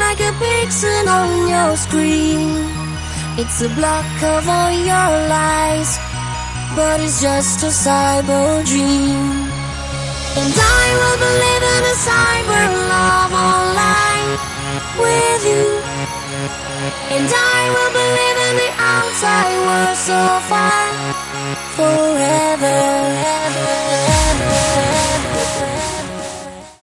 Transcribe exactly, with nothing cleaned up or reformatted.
like a pixel on your screen. It's a block of all your lies, but it's just a cyber dream. And I will believe in a cyber love online with you. And I will believe in the outside world so far for